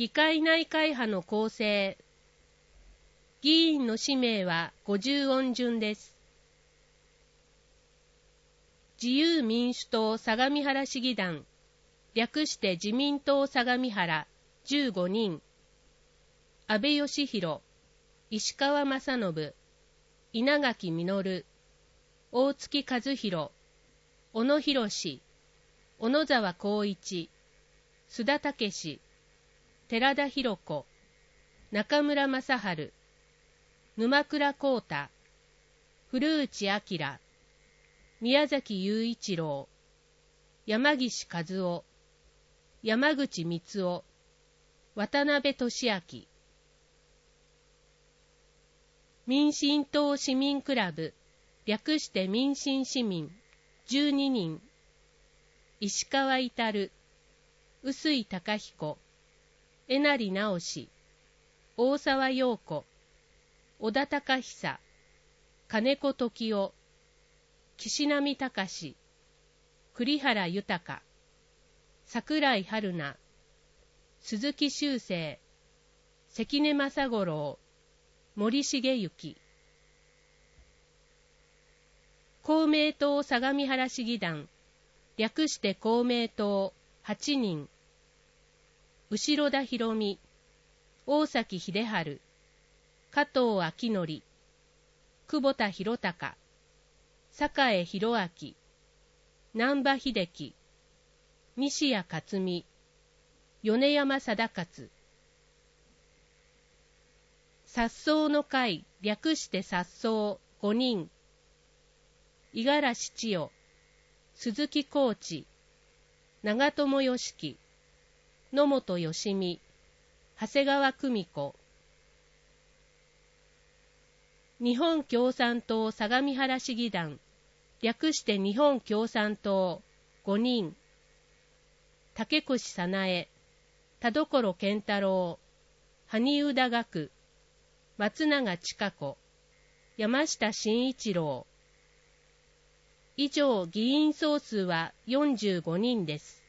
議会内会派の構成。議員の氏名は50音順です。自由民主党相模原市議団、略して自民党相模原15人。安倍義弘、石川正信、稲垣実、大月和弘、小野博史、小野沢光一、須田武、寺田裕子、中村正春、沼倉光太、古内明、宮崎雄一郎、山岸和夫、山口光夫、渡辺俊明。民進党市民クラブ、略して民進市民、12人。石川至、臼井貴彦、江成直氏、大沢陽子、小田隆久、金子時夫、岸波隆、栗原豊、櫻井春菜、鈴木修正、関根正五郎、森重幸。公明党相模原市議団、略して公明党8人。後田博美、大崎秀治、加藤昭則、久保田博隆、坂江博明、難波秀樹、西谷克美、米山貞勝。殺走の会、略して殺走5人。五十嵐千代、鈴木浩地、長友義樹、野本義美、長谷川久美子。日本共産党相模原市議団、略して日本共産党5人。竹越早苗、田所健太郎、萩生田学、松永千佳子、山下慎一郎。以上、議員総数は45人です。